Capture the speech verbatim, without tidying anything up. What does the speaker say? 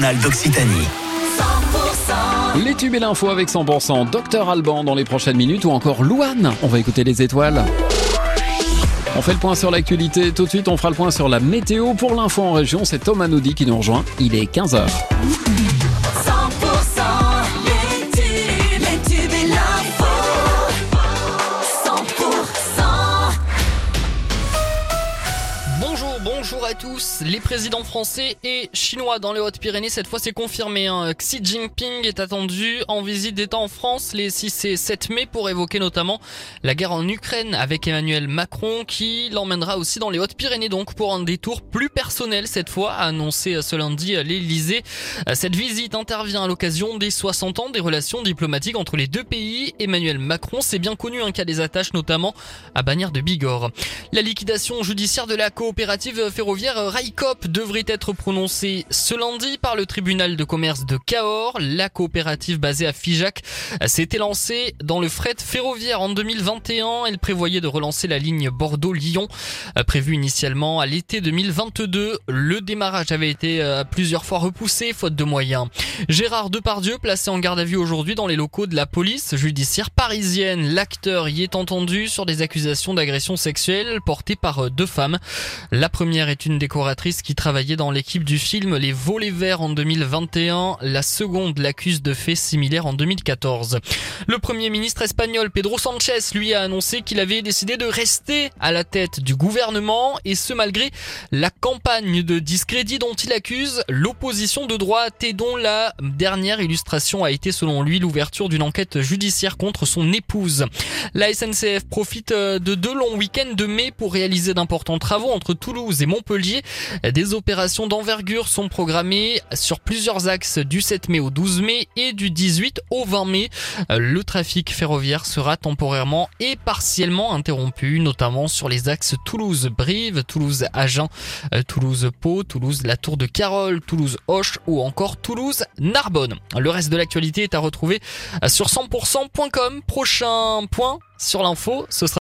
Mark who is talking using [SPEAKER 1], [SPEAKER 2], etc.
[SPEAKER 1] régionale d'Occitanie.
[SPEAKER 2] Les tubes et l'info avec cent pour cent Docteur Alban dans les prochaines minutes ou encore Louane. On va écouter les étoiles. On fait le point sur l'actualité. Tout de suite, on fera le point sur la météo. Pour l'info en région, c'est Thomas Naudy qui nous rejoint. Il est quinze heures.
[SPEAKER 3] Bonjour à tous. Les présidents français et chinois dans les Hautes-Pyrénées, cette fois c'est confirmé. Hein. Xi Jinping est attendu en visite d'État en France les six et sept mai pour évoquer notamment la guerre en Ukraine avec Emmanuel Macron qui l'emmènera aussi dans les Hautes-Pyrénées donc pour un détour plus personnel cette fois, a annoncé ce lundi l'Élysée. Cette visite intervient à l'occasion des soixante ans des relations diplomatiques entre les deux pays. Emmanuel Macron, c'est bien connu un cas des attaches notamment à Bagnères de Bigorre. La liquidation judiciaire de la coopérative ferroviaire Railcoop devrait être prononcée ce lundi par le tribunal de commerce de Cahors. La coopérative basée à Figeac s'était lancée dans le fret ferroviaire en deux mille vingt et un. Elle prévoyait de relancer la ligne Bordeaux-Lyon, prévue initialement à l'été deux mille vingt-deux. Le démarrage avait été plusieurs fois repoussé faute de moyens. Gérard Depardieu placé en garde à vue aujourd'hui dans les locaux de la police judiciaire parisienne. L'acteur y est entendu sur des accusations d'agression sexuelle portées par deux femmes. La première est une décoratrice qui travaillait dans l'équipe du film Les Volets Verts en deux mille vingt et un. La seconde l'accuse de faits similaires en deux mille quatorze. Le premier ministre espagnol Pedro Sánchez, lui, a annoncé qu'il avait décidé de rester à la tête du gouvernement et ce malgré la campagne de discrédit dont il accuse l'opposition de droite et dont la dernière illustration a été selon lui l'ouverture d'une enquête judiciaire contre son épouse. La S N C F profite de deux longs week-ends de mai pour réaliser d'importants travaux entre Toulouse et Montpellier. Des opérations d'envergure sont programmées sur plusieurs axes du sept mai au douze mai et du dix-huit au vingt mai. Le trafic ferroviaire sera temporairement et partiellement interrompu, notamment sur les axes Toulouse-Brive, Toulouse-Agen, Toulouse-Pau, Toulouse-La Tour de Carol, Toulouse-Auch ou encore Toulouse-Narbonne. Le reste de l'actualité est à retrouver sur cent pour cent point com. Prochain point sur l'info, ce sera